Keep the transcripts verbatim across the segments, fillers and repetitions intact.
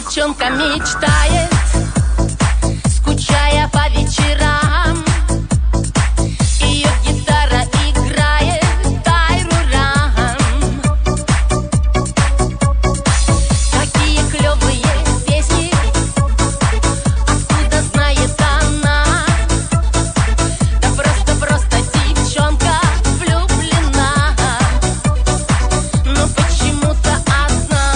девчонка мечтает, скучая по вечерам. Ее гитара играет тайрурам. Какие клевые песни, откуда знает она? Да просто-просто девчонка влюблена, но почему-то одна.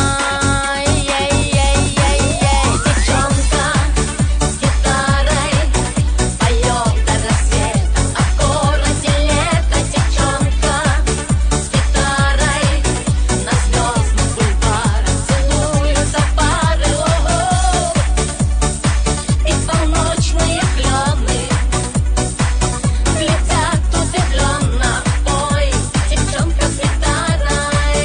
Ей-ей-ей-ей. Девчонка с гитарой поет до рассвета, а в городе лето. Девчонка с гитарой на звездных бульварах целуются пары. О-о-о. И полночные клены глядят удивленно. Ой, девчонка с гитарой.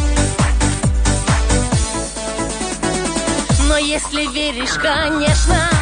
Но если веришь, конечно,